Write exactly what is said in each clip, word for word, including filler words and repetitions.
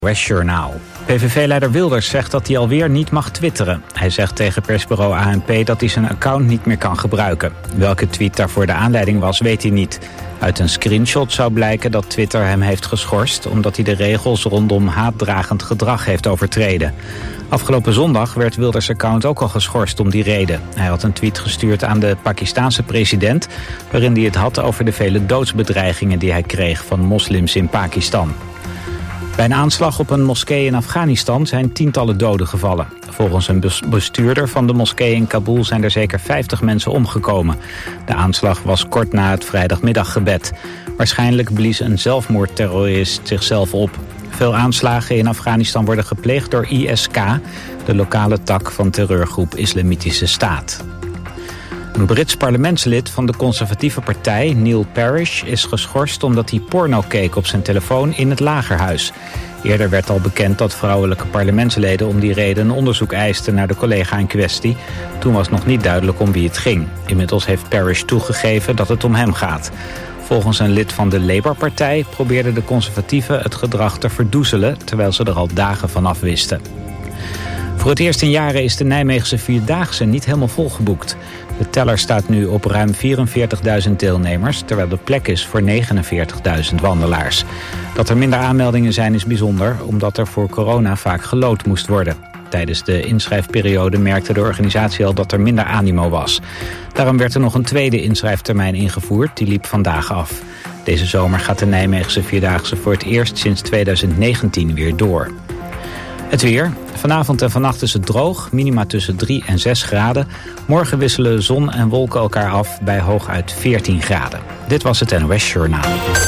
West Journaal. P V V-leider Wilders zegt dat hij alweer niet mag twitteren. Hij zegt tegen persbureau A N P dat hij zijn account niet meer kan gebruiken. Welke tweet daarvoor de aanleiding was, weet hij niet. Uit een screenshot zou blijken dat Twitter hem heeft geschorst omdat hij de regels rondom haatdragend gedrag heeft overtreden. Afgelopen zondag werd Wilders' account ook al geschorst om die reden. Hij had een tweet gestuurd aan de Pakistanse president waarin hij het had over de vele doodsbedreigingen die hij kreeg van moslims in Pakistan. Bij een aanslag op een moskee in Afghanistan zijn tientallen doden gevallen. Volgens een bestuurder van de moskee in Kabul zijn er zeker vijftig mensen omgekomen. De aanslag was kort na het vrijdagmiddaggebed. Waarschijnlijk blies een zelfmoordterrorist zichzelf op. Veel aanslagen in Afghanistan worden gepleegd door I S K, de lokale tak van terreurgroep Islamitische Staat. Een Brits parlementslid van de conservatieve partij, Neil Parish, is geschorst omdat hij porno keek op zijn telefoon in het Lagerhuis. Eerder werd al bekend dat vrouwelijke parlementsleden om die reden een onderzoek eisten naar de collega in kwestie. Toen was nog niet duidelijk om wie het ging. Inmiddels heeft Parish toegegeven dat het om hem gaat. Volgens een lid van de Labour-partij probeerden de conservatieven het gedrag te verdoezelen, terwijl ze er al dagen van af wisten. Voor het eerst in jaren is de Nijmeegse Vierdaagse niet helemaal volgeboekt. De teller staat nu op ruim vierenveertigduizend deelnemers, terwijl er plek is voor negenenveertigduizend wandelaars. Dat er minder aanmeldingen zijn is bijzonder, omdat er voor corona vaak geloot moest worden. Tijdens de inschrijfperiode merkte de organisatie al dat er minder animo was. Daarom werd er nog een tweede inschrijftermijn ingevoerd, die liep vandaag af. Deze zomer gaat de Nijmeegse Vierdaagse voor het eerst sinds tweeduizend negentien weer door. Het weer. Vanavond en vannacht is het droog, minima tussen drie en zes graden. Morgen wisselen zon en wolken elkaar af bij hooguit veertien graden. Dit was het N O S Journaal.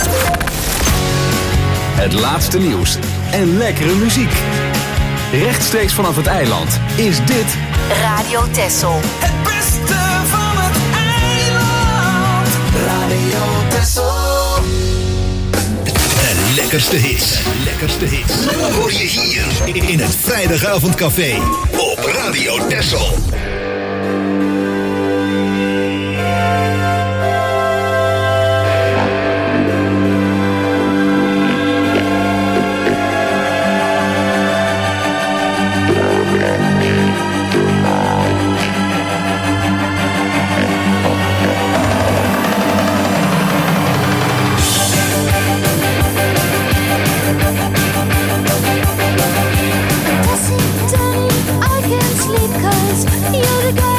Het laatste nieuws en lekkere muziek. Rechtstreeks vanaf het eiland is dit Radio Texel. Het beste van het eiland. Radio Texel. De lekkerste hits. Lekkerste hits. Hoor je hier in het Vrijdagavondcafé op Radio Texel. Daddy, I can't sleep 'cause you're the guy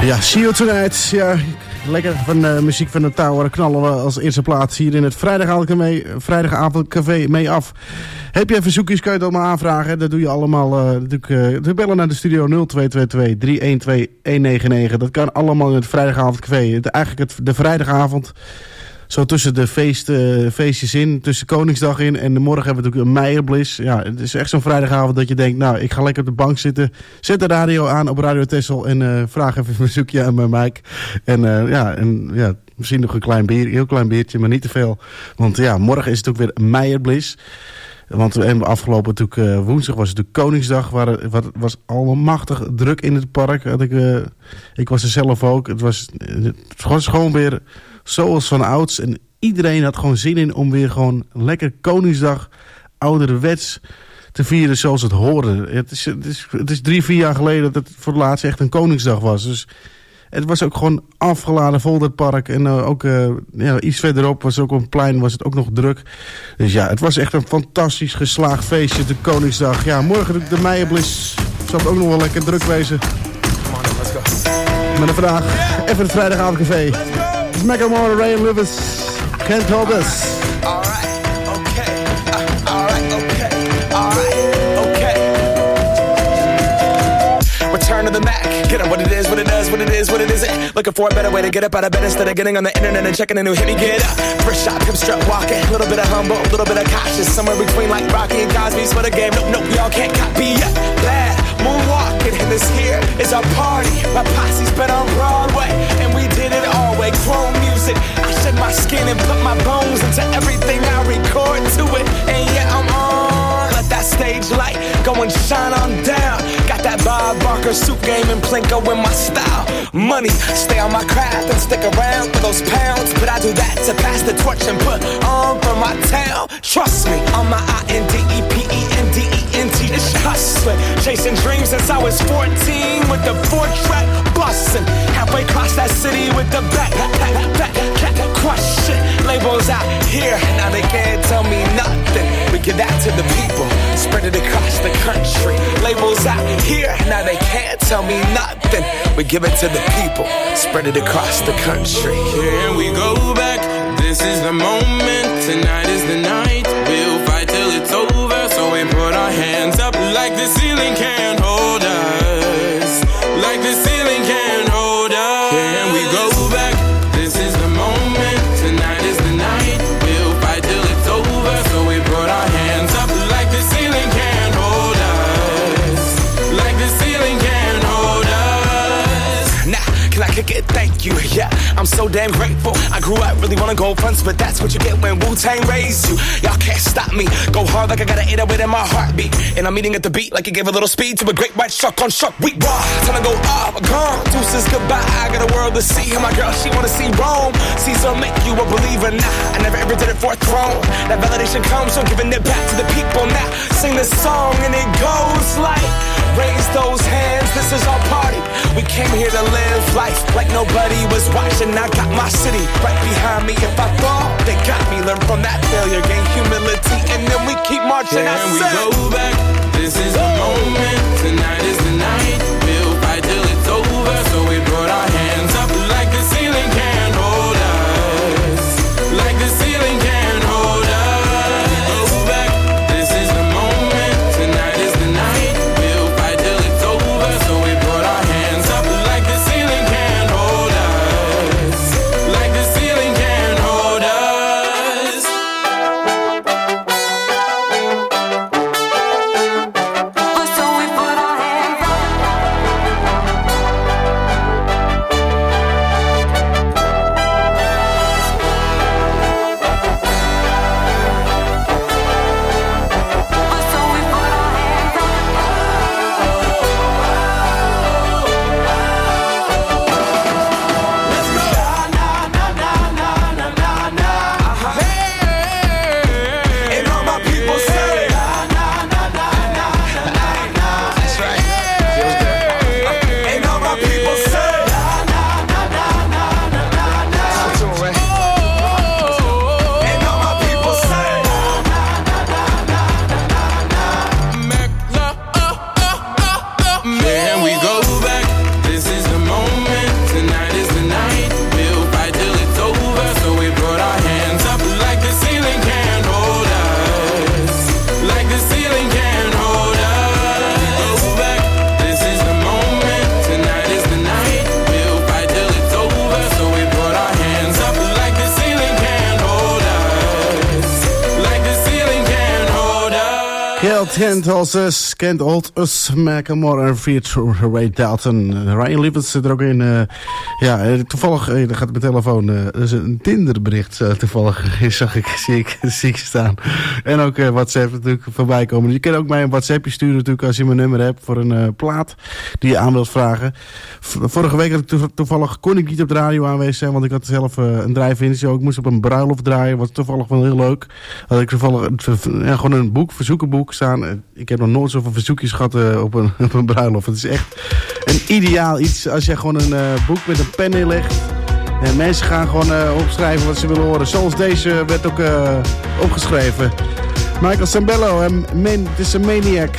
Ja, See You Tonight. Ja, lekker van uh, muziek van de Tower knallen we als eerste plaats hier in het vrijdagavondcafé, vrijdagavondcafé mee af. Heb je verzoekjes, kan je het allemaal aanvragen. Dat doe je allemaal uh, natuurlijk, uh, te bellen naar de studio nul twee twee twee drie een twee een negen negen. Dat kan allemaal in het vrijdagavondcafé. Het, eigenlijk het, de vrijdagavond, zo tussen de feest, uh, feestjes in, tussen Koningsdag in en de morgen hebben we natuurlijk een Meijerbliss. Ja, het is echt zo'n vrijdagavond dat je denkt, nou, ik ga lekker op de bank zitten. Zet de radio aan op Radio Texel en uh, vraag even een verzoekje aan mijn Mike. En uh, ja, en ja, misschien nog een klein bier, heel klein biertje, maar niet te veel. Want ja, morgen is het ook weer Meijerbliss. Want en afgelopen natuurlijk, uh, woensdag was het natuurlijk Koningsdag. Waar het was allemachtig druk in het park. Had ik, uh, ik was er zelf ook. Het was, het was gewoon weer zoals van ouds. En iedereen had gewoon zin in om weer gewoon lekker Koningsdag ouderwets te vieren zoals het hoorde. Het is, het is, het is drie, vier jaar geleden dat het voor het laatst echt een Koningsdag was. Dus het was ook gewoon afgeladen vol dat park. En uh, ook uh, ja, iets verderop was ook op een plein was het ook nog druk. Dus ja, het was echt een fantastisch geslaagd feestje, de Koningsdag. Ja, morgen de Meijerbliss zal het ook nog wel lekker druk wezen. Maar vandaag even het vrijdagavondcafé. Het is Macklemore, Ray Lewis. Can't hold us. Alright, okay. Uh, alright, okay. Alright, okay. Return to the Mac. Get up what it is, what it does, what it is, what it isn't. Looking for a better way to get up out of bed instead of getting on the internet and checking a new hit. Me get up. First shot, come strut walking. A little bit of humble, a little bit of cautious. Somewhere between like Rocky and Cosby's for the game. Nope, nope, y'all can't copy yet. Bad moonwalking, and this here is our party. My posse's been on Broadway, and we did it all way. Chrome music. I shed my skin and put my bones into everything I record to it. And yeah, I'm on. Let that stage light go and shine on down. Got that Bob Barker suit game and Plinko in my style. Money, stay on my craft and stick around for those pounds. But I do that to pass the torch and put on for my town. Trust me, on my I N D E P E N D E N T, it's hustling. Chasing dreams since I was fourteen with the four-track bustin'. Halfway across that city with the back, back, back, back, crush it. Labels out here, now they can't tell me nothing. We give that to the people, spread it across the country. Labels out here, now they can't tell me nothing. We give it to the people, spread it across the country. Here we go back, this is the moment, tonight is the night. We'll fight till it's over, so we put our hands up like the ceiling can't hold us. Like the ceiling can't hold us. Here we go back, this is the moment, tonight is the night. We'll fight till it's over, so we put our hands up like the ceiling can't hold us. Like the ceiling can't hold us. Nah, can I kick it? Thank you, yeah, I'm so damn grateful. I grew up really wanna go fronts, but that's what you get when Wu-Tang raised you. Y'all can't stop me, go hard like I got an eight oh eight in my heartbeat. And I'm eating at the beat like it gave a little speed to a great white shark on shark week. Raw, time to go off, gone, deuces goodbye. I got a world to see, and my girl, she wanna see Rome. Caesar make you a believer, nah, I never ever did it for a throne. That validation comes from giving it back to the people. Now, sing this song and it goes like, raise those hands, this is our party. We came here to live life like nobody was watching. I got my city right behind me. If I fall, they got me. Learn from that failure, gain humility, and then we keep marching. Can we go back? This is the moment. Tonight is the night. We'll fight till it's over. So we put our hands up like the ceiling can't hold us. Like the ceiling can't hold us. Go back. This is the moment. Tonight is the night. We'll fight till it's over. So we put our hands up like the ceiling can't hold us. Like the ceiling can't hold us. Geld kent als us, kent old us, Macklemore en feature Ray Dalton. Ryan Levens zit er ook in. Uh, ja, toevallig, uh, dan gaat mijn telefoon, uh, er is een Tinderbericht uh, toevallig, zag ik, zie ik, zie ik staan. En ook uh, WhatsApp natuurlijk voorbij komen. Je kan ook mij een WhatsAppje sturen natuurlijk als je mijn nummer hebt voor een uh, plaat die je aan wilt vragen. V- vorige week had ik to- toevallig, kon ik niet op de radio aanwezig zijn, want ik had zelf uh, een drive-in show. Ik moest op een bruiloft draaien, was toevallig wel heel leuk. Had ik toevallig uh, ja, gewoon een boek, verzoekenboek staan. Ik heb nog nooit zoveel verzoekjes gehad uh, op, een, op een bruiloft. Het is echt een ideaal iets als je gewoon een uh, boek met een pen inlegt. En mensen gaan gewoon uh, opschrijven wat ze willen horen. Zoals deze werd ook uh, opgeschreven. Michael Sambello en Man, het is een Maniac.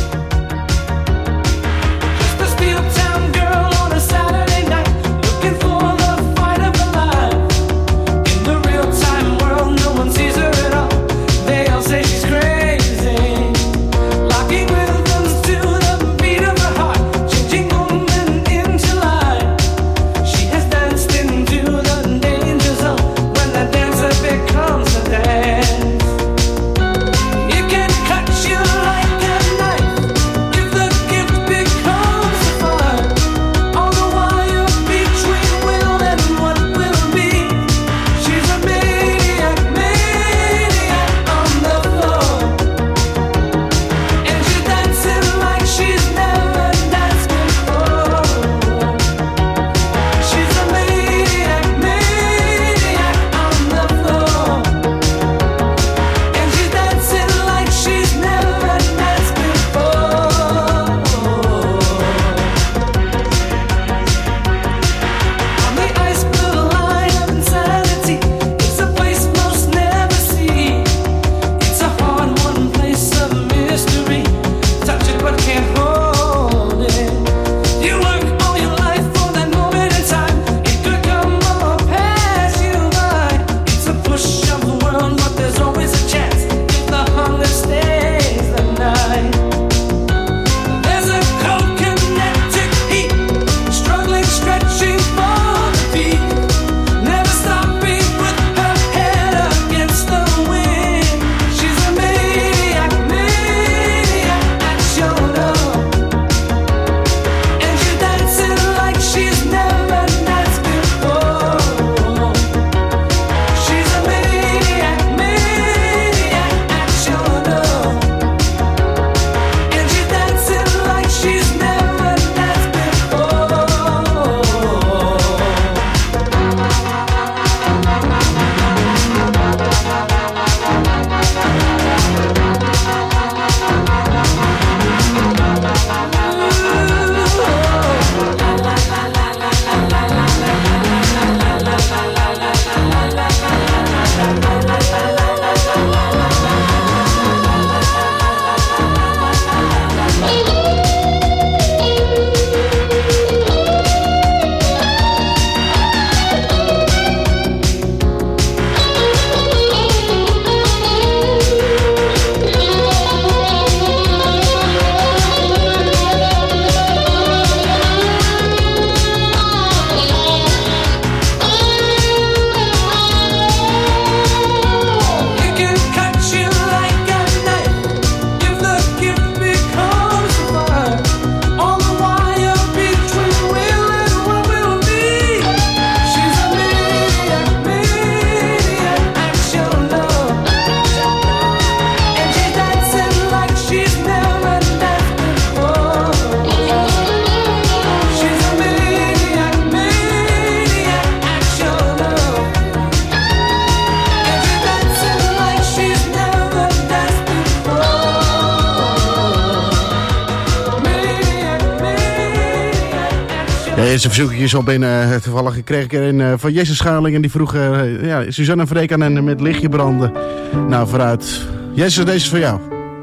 Deze verzoekjes op binnen. Uh, toevallig kreeg ik er een uh, van Jesse Schuiling. En die vroeg uh, ja, Suzanne Vreek en met lichtje branden. Nou, vooruit. Jesse, deze is voor jou.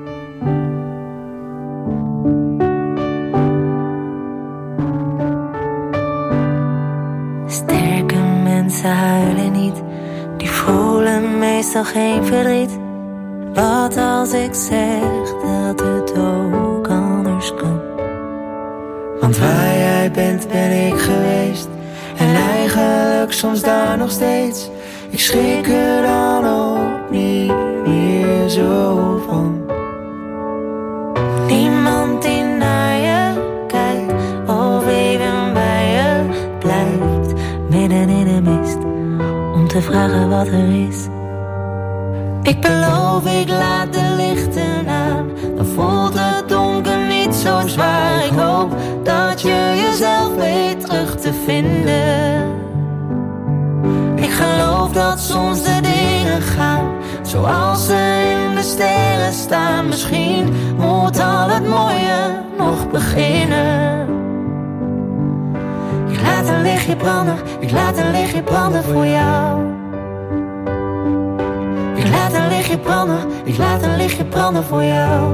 Sterke mensen huilen niet. Die voelen meestal geen verdriet. Wat als ik zeg dat het ook anders kan? Want waar jij bent ben ik geweest. En eigenlijk soms daar nog steeds. Ik schrik er dan ook niet meer zo van. wat er is. Ik beloof, ik laat de lichten aan. Dan voelt het donker niet zo zwaar. Ik hoop dat je jezelf weet terug te vinden. Ik geloof dat soms de dingen gaan zoals ze in de sterren staan. Misschien moet al het mooie nog beginnen. Ik laat een lichtje branden, ik laat een lichtje branden voor jou. Ik laat een lichtje branden, ik laat een lichtje branden voor jou.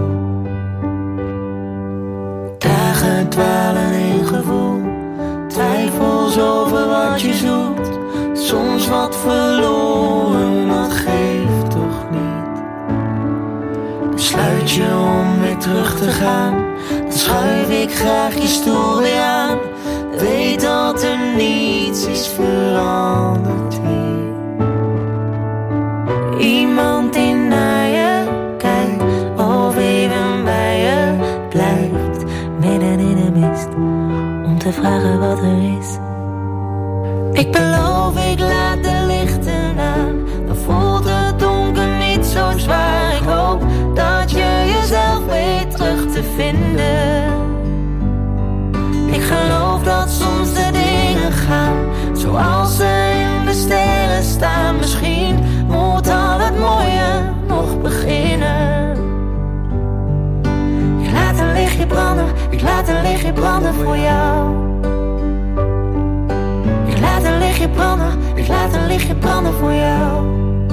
Dagen dwalen in gevoel, twijfels over wat je zoekt. Soms wat verloren, dat geeft toch niet. Besluit je om weer terug te gaan, dan schuif ik graag je stoel weer aan. Weet dat er niets is veranderd hier. Iemand die naar je kijkt, of even bij je blijft, midden in de mist, om te vragen wat er is. Ik beloof, ik laat de lichten aan. Dan voelt het donker niet zo zwaar. Ik hoop dat je jezelf weet terug te vinden. Ik geloof dat soms de dingen gaan zoals ze in de sterren staan. Misschien moet al het mooie nog beginnen. Ik laat een lichtje branden, ik laat een lichtje branden voor jou. Ik laat een lichtje branden, ik laat een lichtje branden voor jou.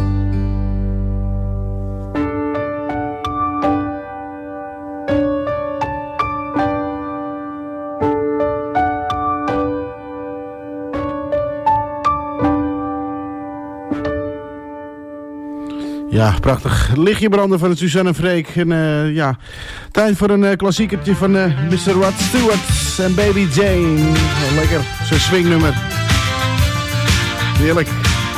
Ja, prachtig. Lichtje branden van Suzanne Freek. En uh, ja, tijd voor een uh, klassiekertje van uh, mister Rod Stewart en Baby Jane. Oh, lekker, zo'n swingnummer. Heerlijk.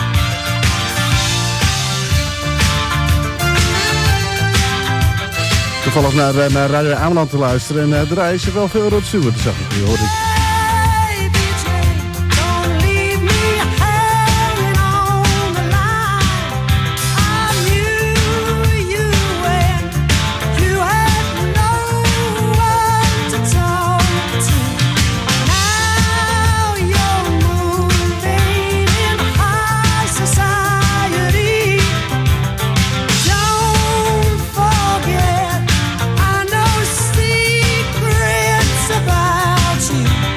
Toevallig naar, uh, naar Radio Ameland te luisteren. En uh, draaien ze wel veel Rod Stewart, zag ik, die hoorde ik. About you.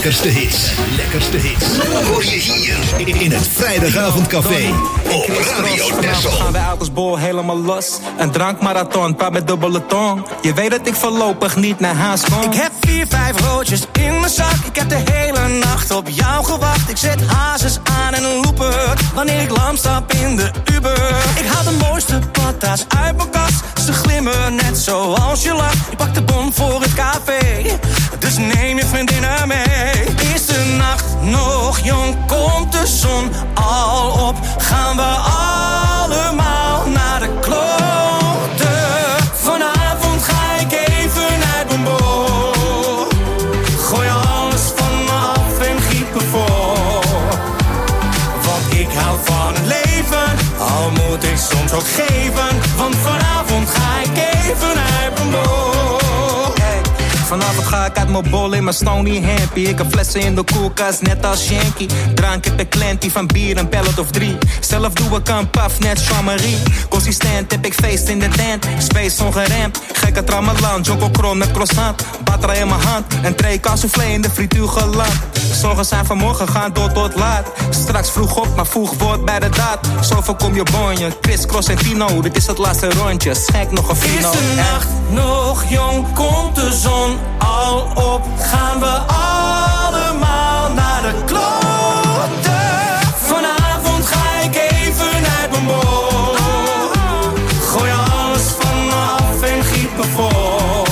lekkerste hits. Lekkerste hits. Hoor je hier in het Vrijdagavondcafé op Radio Texel. Gaan wij uit als bol helemaal los. Een drankmarathon, paar met dubbele tong. Je weet dat ik voorlopig niet naar huis kom. Ik heb vier, vijf roodjes in mijn zak. Ik heb de hele nacht op jou gewacht. Ik zet hazes aan en een looper wanneer ik lam stap in de Uber. Ik haal de mooiste patas uit mijn kast. Ze glimmen net zoals je lacht. Ik pak de bon voor het café, dus neem je vriendinnen mee. Is de nacht nog jong, komt de zon al op, gaan we allemaal naar de kloten. Vanavond ga ik even uit mijn bol. Gooi alles van me af en giet me voor. Want ik hou van het leven, al moet ik soms ook geven. Want vanavond ga ik even uit mijn bol. Vanavond ga ik uit mijn bol in mijn Stony Hampy. Ik heb flessen in de koelkast, net als Yankee. Drank heb ik klantie van bier, een pallet of drie. Zelf doe ik een puff, net Jean-Marie. Consistent heb ik feest in de tent. Space ongeremd, gekke trammelan. Jonko kron met croissant, batra in mijn hand. En tray soufflé in de frituur geland. Zorgen zijn vanmorgen gaan door tot laat. Straks vroeg op, maar vroeg wordt bij de daad. Zo voorkom je bonje, Chris, Cross en Tino. Dit is het laatste rondje, schenk nog een fino. Is de nacht nog jong, komt de zon al op, gaan we allemaal naar de kloten. Vanavond ga ik even uit mijn bol. Gooi alles van me af en giet me voor.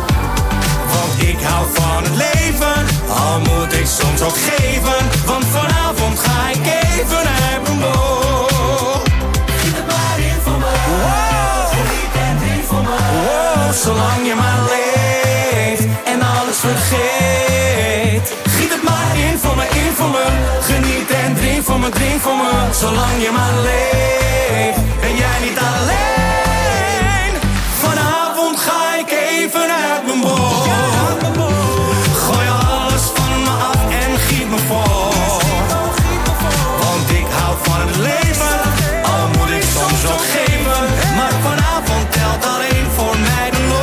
Want ik hou van het leven, al moet ik soms ook geven. Want vanavond ga ik even uit mijn bol. Giet het maar in voor me. Wow. Geniet en drink voor me. Wow, zolang je maar leeft en alles vergeet. Giet het maar in voor me, in voor me. Geniet en drink voor me, drink voor me. Zolang je maar leeft, ben jij niet alleen. Vanavond ga ik even uit mijn bol. Gooi alles van me af en giet me voor. Want ik hou van het leven, al moet ik soms ook geven. Maar vanavond telt alleen voor mij de loon.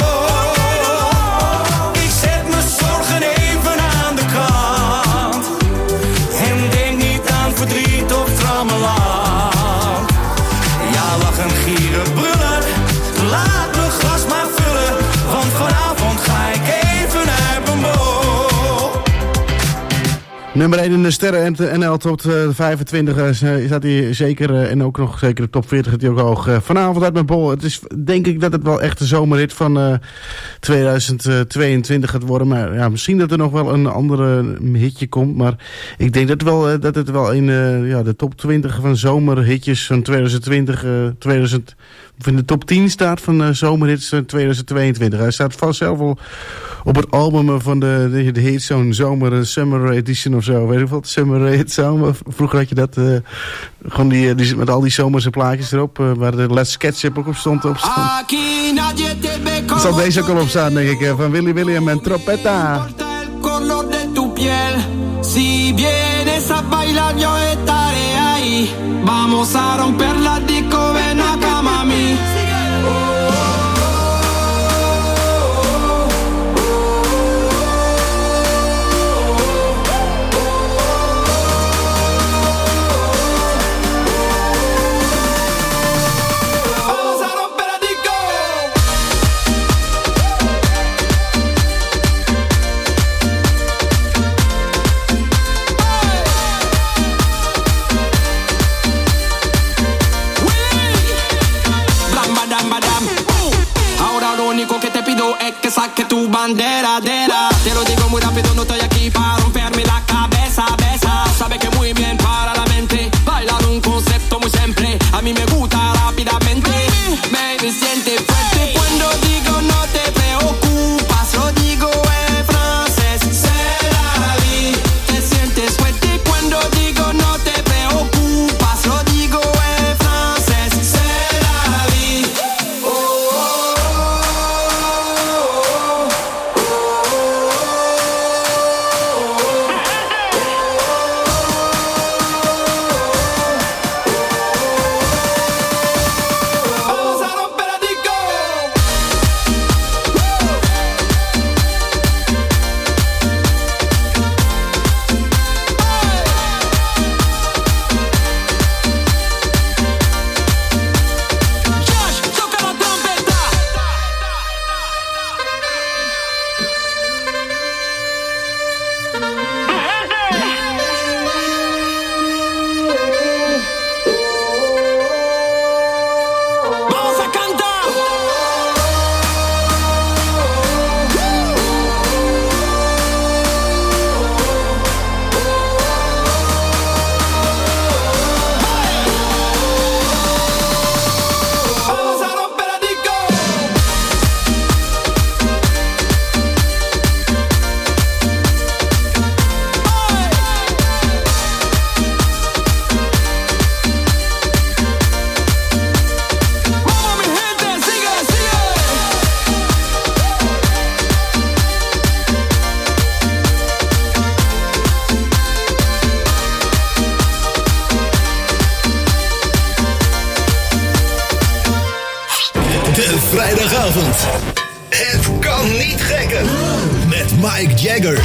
Verdriet of trammeland. Ja, lachen, gieren, brullen. Laat mijn glas maar vullen. Want vanavond ga ik even uit mijn bol. Nummer één in de sterren N L tot uh, vijfentwintig uh, staat hij zeker. Uh, en ook nog zeker de top veertig gaat hij ook hoog. Uh, vanavond uit mijn bol. Het is denk ik dat het wel echt de zomerhit van uh, tweeduizend tweeëntwintig gaat worden. Maar ja, misschien dat er nog wel een andere hitje komt. Maar ik denk dat, wel, uh, dat het wel in uh, ja, de top twintig van zomerhitjes van tweeduizend twintig, uh, tweeduizend, of in de top tien staat van uh, zomerhits van tweeduizend tweeëntwintig. Hij staat vast zelf al op het album van de, de, de hit, zo'n zomer, summer edition of zo. Weet je wat? Summer hit zomer. Vroeger had je dat, uh, gewoon die, die, met al die zomerse plaatjes erop, uh, waar de Let's Ketchup ook op stond. Op stond. Er zal deze ook al op staan, denk ik, uh, van Willy William en Tropetta. Si vienes a bailar yo estaré ahí. Vamos a romper la disco, ven acá mami. Que saque tu bandera, dera. Te lo digo muy rápido, no estoy aquí para romperme la cabeza, besa. Sabe que muy bien para la mente. Bailar un concepto muy simple. A mí me gusta rápidamente. Baby, siente fuerte cuando digo no te preocupas. Lo digo en francés. C'est la vie. Te sientes fuerte cuando digo no te preocupas. Lo digo en francés. C'est la vie. Oh, oh, oh. vrijdagavond. Het kan niet gekker. Met Mike Jagger.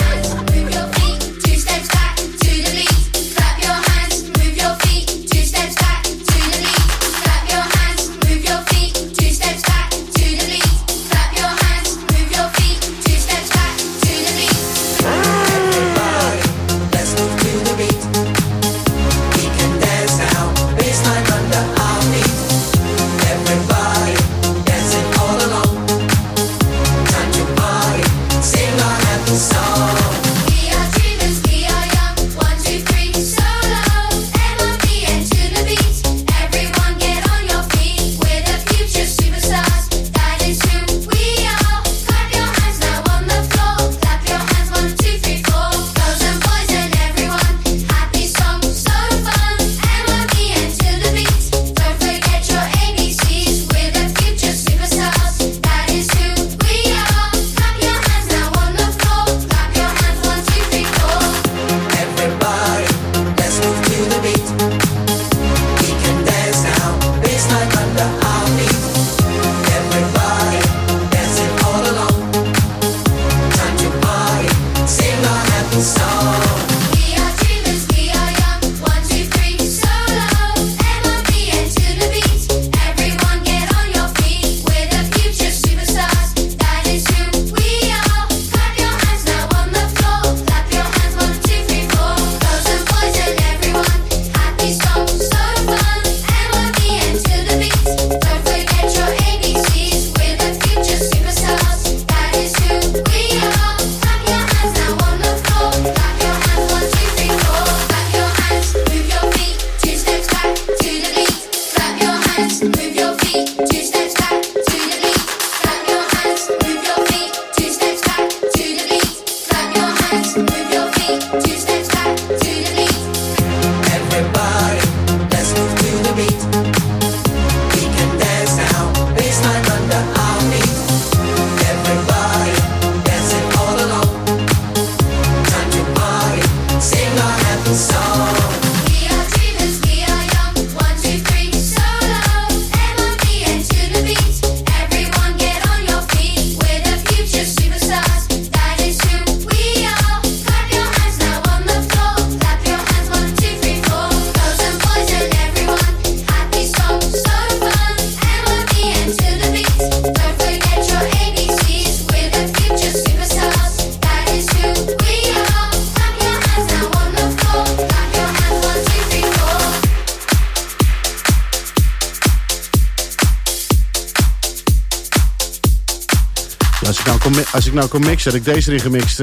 Als ik nou kon mixen, had ik deze erin gemixt. Uh,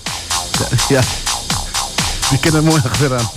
ja, die kennen het mooi achteraan.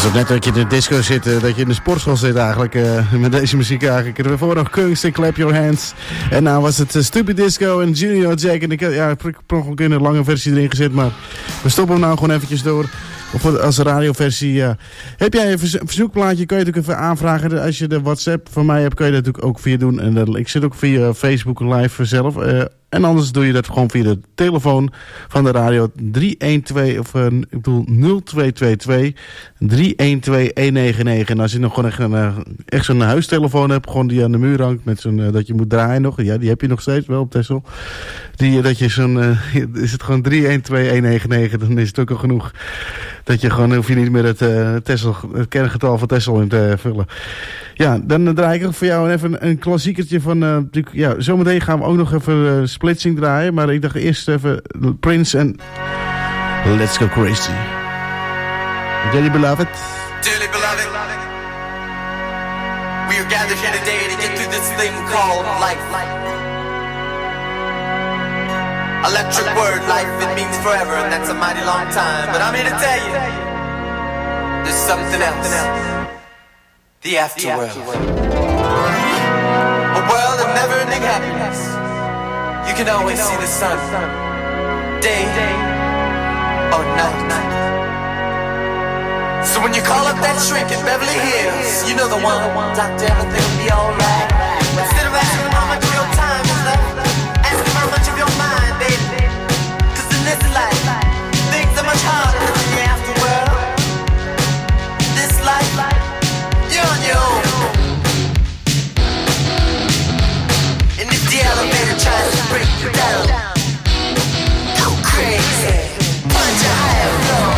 alsof net dat je in de disco zit, uh, dat je in de sportschool zit eigenlijk, uh, met deze muziek eigenlijk. Er voor nog Kunst en Clap Your Hands. En nou was het uh, Stupid Disco en Junior Jack. En ik heb ja, nog een lange versie erin gezet, maar we stoppen hem nou gewoon eventjes door. Of als radioversie, ja. Heb jij een verzoekplaatje, kun je het ook even aanvragen. Als je de WhatsApp van mij hebt, kun je dat natuurlijk ook via doen. En uh, ik zit ook via Facebook live zelf. Uh, en anders doe je dat gewoon via de telefoon van de radio drie een twee, of uh, ik bedoel nul twee twee twee drie een twee een negen negen. En als je nog gewoon echt, een, uh, echt zo'n huistelefoon hebt, gewoon die aan de muur hangt, met zo'n, uh, dat je moet draaien nog. Ja, die heb je nog steeds wel op Texel. Die, dat je zo'n, uh, is het gewoon drie een twee een negen negen, dan is het ook al genoeg. Dat je gewoon, hoef je niet meer het, uh, Texel, het kerngetal van Texel in te vullen. Ja, dan uh, draai ik ook voor jou even een, een klassiekertje van, uh, ja, zometeen gaan we ook nog even uh, Splitsing draaien, maar ik dacht eerst even Prince en Let's Go Crazy. Dearly beloved. Dearly beloved, we are gathered here today to get through this thing called life. Electric word, life, it means forever, and that's a mighty long time. But I'm here to tell you, there's something else. The afterworld. A world of never-ending happiness. You can always see the sun, day or night. So when you call up that shrink in Beverly Hills, you know the one, doctor, everything will be alright. Instead of asking how much of your time is left, ask him how much of your mind, baby. Cause in this life, things are much harder than the afterworld. This life, you're on your own. And if the elevator tries to break you down, go crazy, punch a higher floor.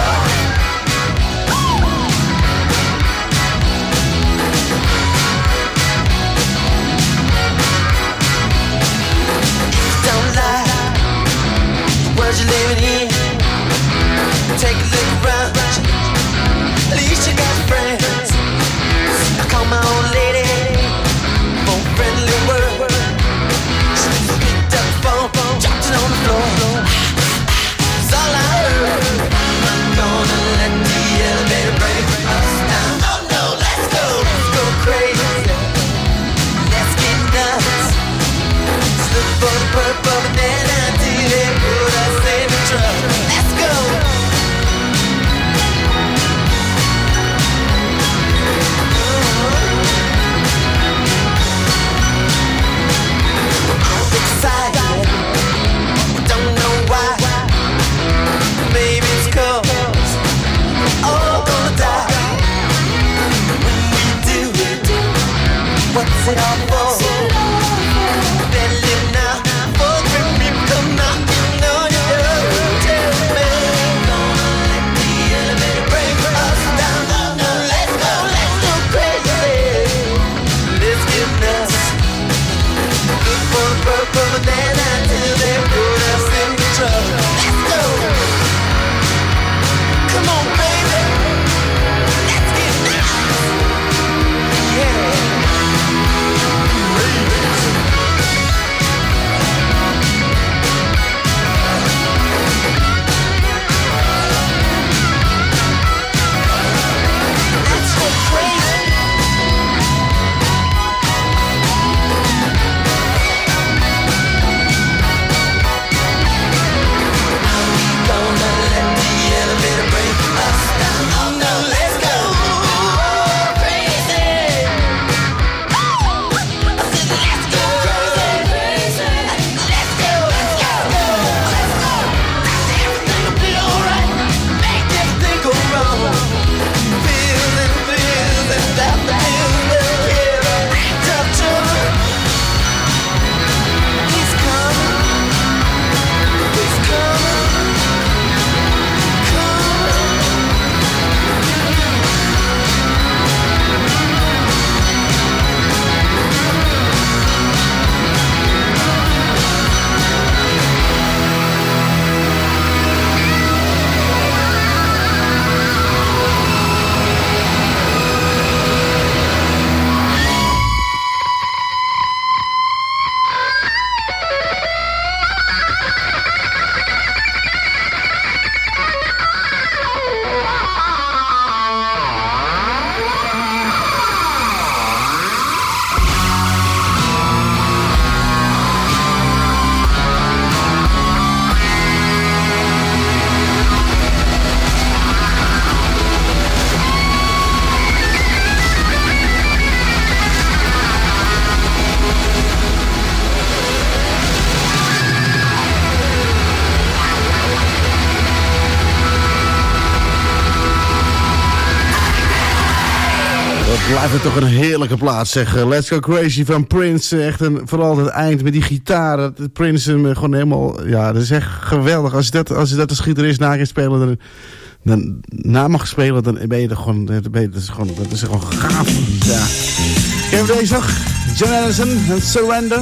Blijft het toch een heerlijke plaats, zeg. Let's Go Crazy van Prince. Echt een, vooral het eind met die gitaar. Prince hem gewoon helemaal... Ja, dat is echt geweldig. Als je dat, als je dat als gitarist na kan spelen... Dan, dan na mag spelen, dan ben je er gewoon... Dan ben je, dat, is gewoon dat is gewoon gaaf. Ja. Ik heb deze nog. John Anderson en Surrender.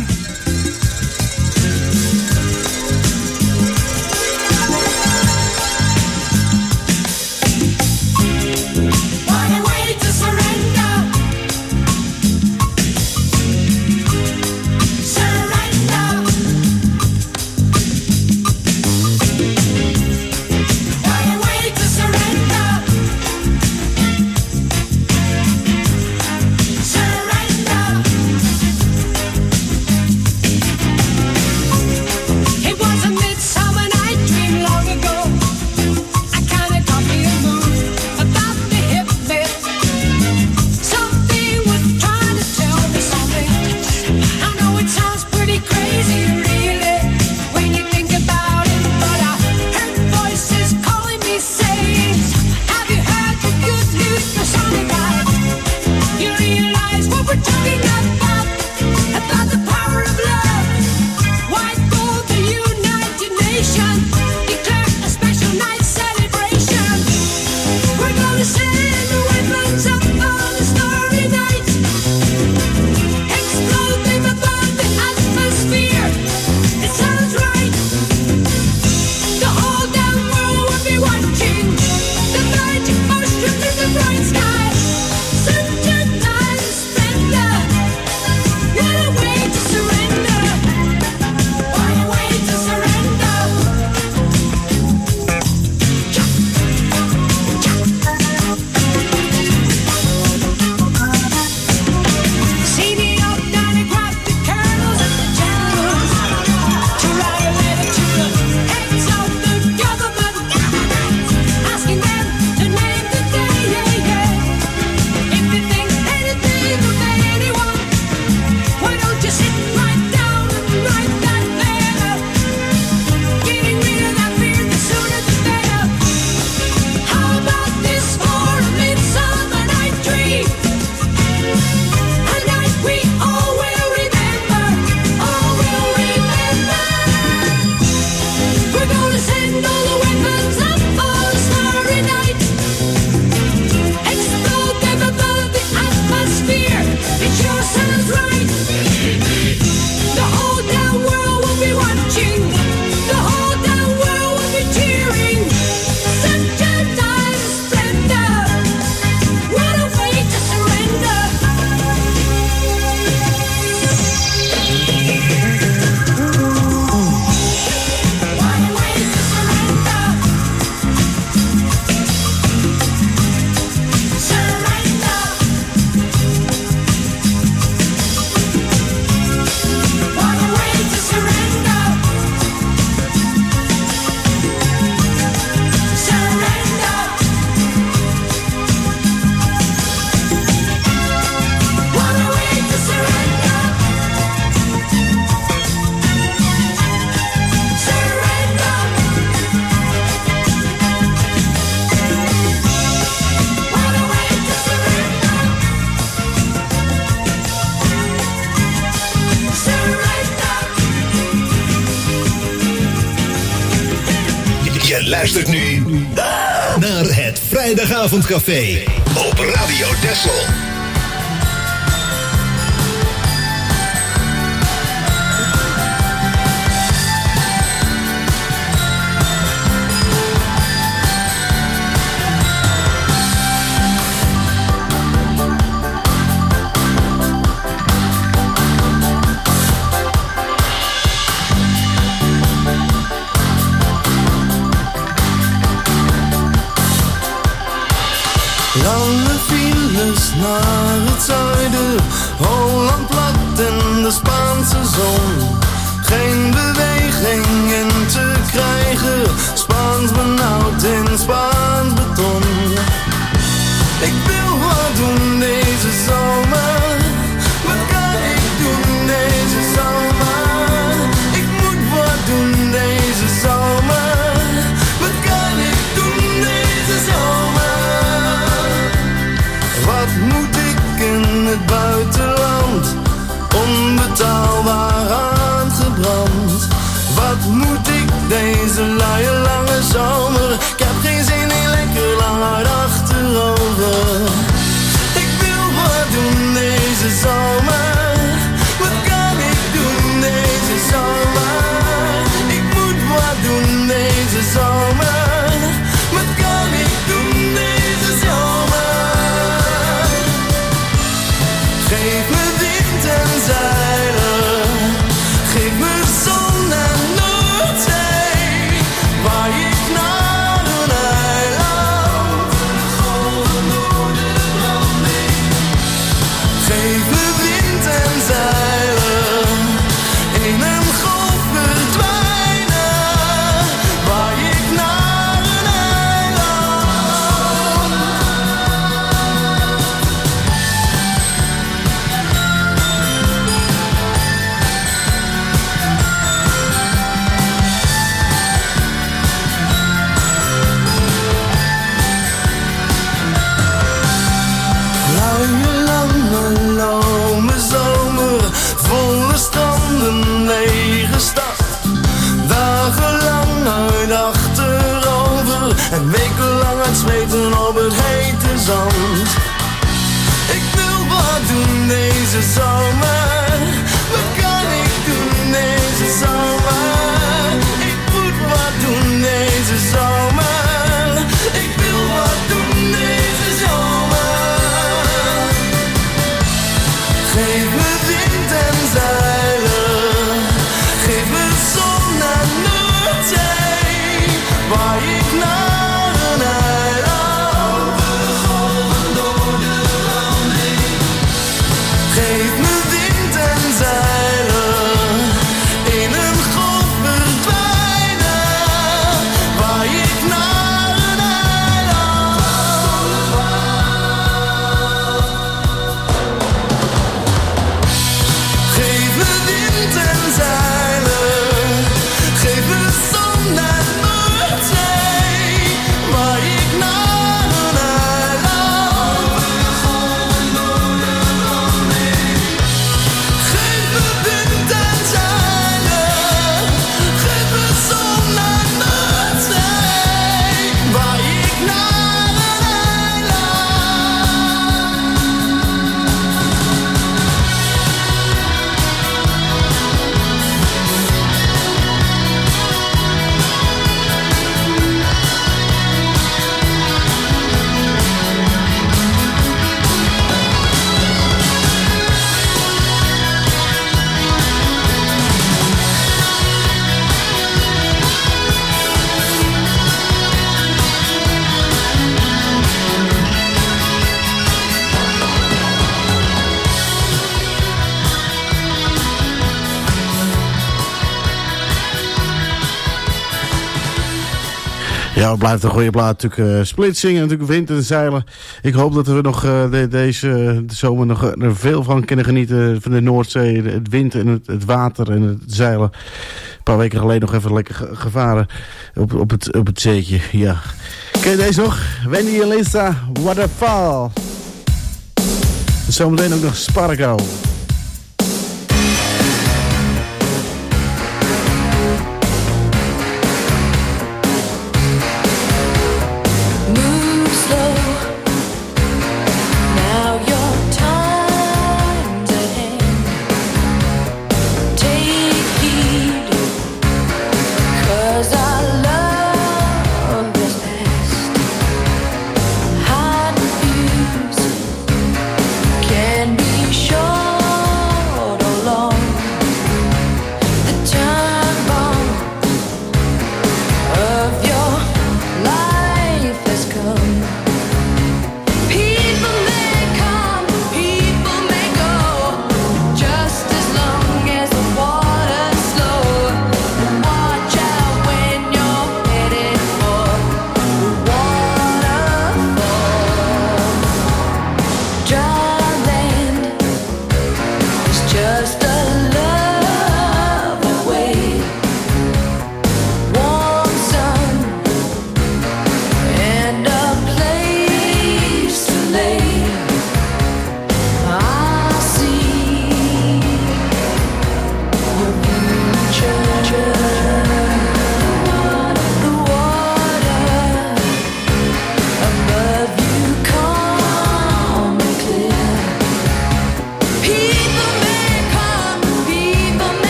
luistert nu naar het Vrijdagavondcafé op Radio Texel. Lange files naar het zuiden, Holland plat in de Spaanse zon. Geen beweging in te krijgen, Spaans benauwd in Spaans beton. Ik wil wat doen deze zomer, wat kan ik doen deze zomer? Ik moet wat doen deze zomer, wat kan ik doen deze zomer? Wat moet ik het hete zand. Ik wil wat doen deze zomer. Wat kan ik doen deze zomer? Ik moet wat doen deze zomer. Ik wil wat doen deze zomer. Geef me wind en zeilen. Geef me zon en Noordzee. Waar ik naar een eiland. Over de golven door de land heen. Geef me wind en zeilen. In een golf verdwijnen. Waar ik naar een eiland. Geef me wind en zeilen. Geef me zon en Noordzee. Waar ik naar een eiland. Over de golven door de land heen. Geef me wind en zeilen. Geef me zon en Noordzee. Waar ik naar een Ja, het blijft een goede plaat. Natuurlijk uh, splitsing en natuurlijk wind en zeilen. Ik hoop dat we nog uh, de, deze de zomer nog uh, er veel van kunnen genieten. Van de Noordzee, het wind en het, het water en het zeilen. Een paar weken geleden nog even lekker ge- gevaren op, op, het, op het zeetje. Ja. Ken je deze nog? Wendy en Lisa, Waterfall. En zometeen ook nog Spargo. Move slow. Now your time's at hand. Take heed, 'cause our love is past. Hide and fuse, can be short.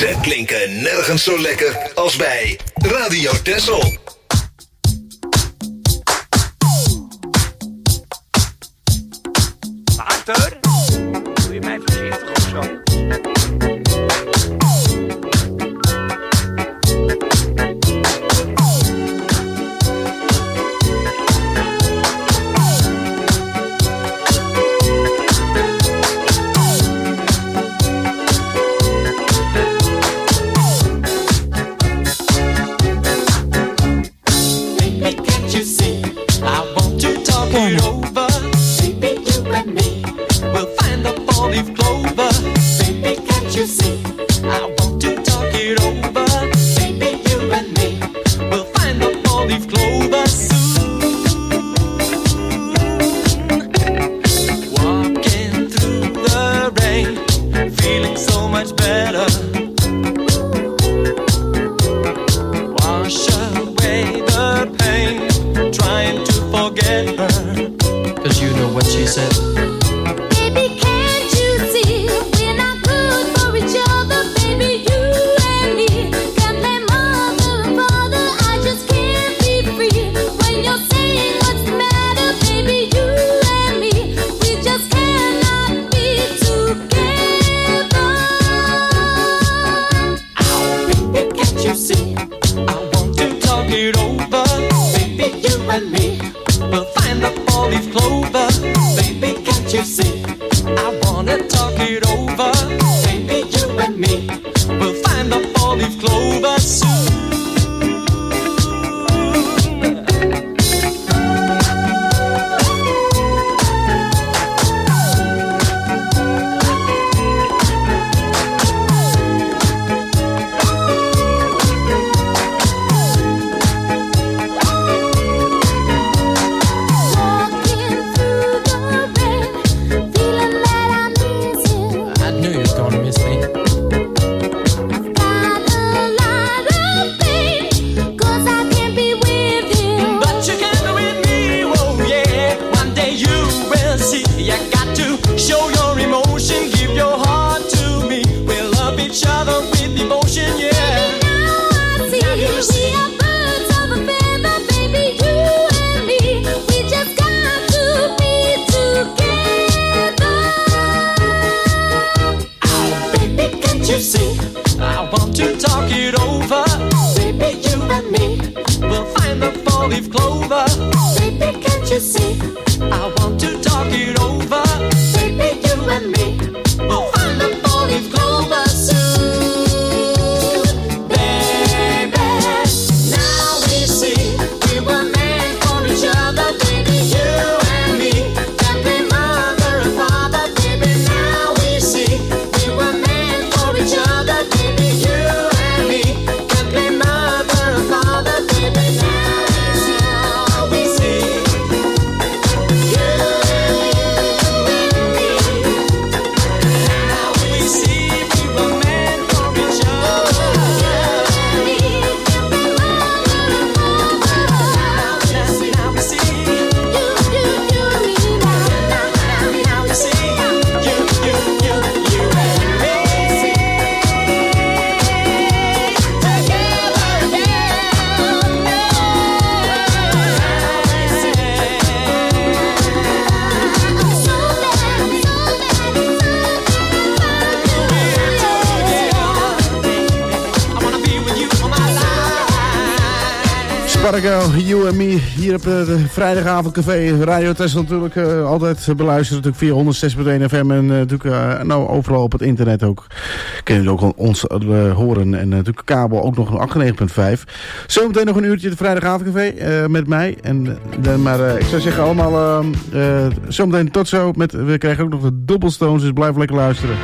Ze klinken nergens zo lekker als bij Radio Texel. Arthur, doe je mij voorzichtig of zo? You and Me, hier op de vrijdagavondcafé. Radio Texel natuurlijk uh, altijd beluisteren natuurlijk via honderdzes punt één F M en uh, natuurlijk uh, nou, overal op het internet ook. Kunnen jullie ook ons uh, horen en uh, natuurlijk kabel ook nog achtennegentig punt vijf. Zometeen nog een uurtje de vrijdagavondcafé uh, met mij. En, uh, maar uh, ik zou zeggen allemaal uh, uh, zometeen tot zo. Met, we krijgen ook nog de Doublestones, dus blijf lekker luisteren.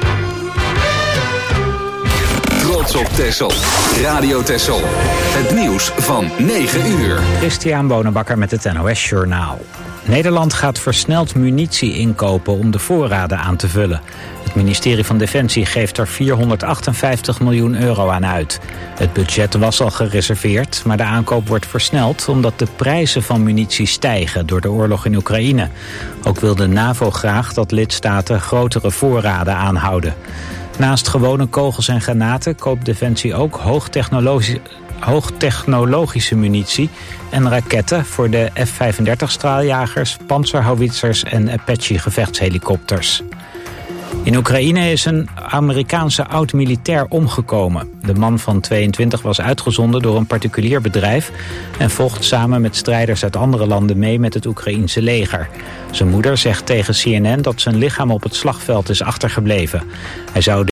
Trots op Texel. Radio Texel. Het nieuws van negen uur. Christian Bonenbakker met het N O S Journaal. Nederland gaat versneld munitie inkopen om de voorraden aan te vullen. Het ministerie van Defensie geeft er vierhonderdachtenvijftig miljoen euro aan uit. Het budget was al gereserveerd, maar de aankoop wordt versneld omdat de prijzen van munitie stijgen door de oorlog in Oekraïne. Ook wil de NAVO graag dat lidstaten grotere voorraden aanhouden. Naast gewone kogels en granaten koopt Defensie ook hoogtechnologische, hoogtechnologische munitie en raketten voor de F vijfendertig straaljagers, panzerhouwitsers en Apache gevechtshelikopters. In Oekraïne is een Amerikaanse oud-militair omgekomen. De man van tweeëntwintig was uitgezonden door een particulier bedrijf en vocht samen met strijders uit andere landen mee met het Oekraïense leger. Zijn moeder zegt tegen C N N dat zijn lichaam op het slagveld is achtergebleven. Hij zou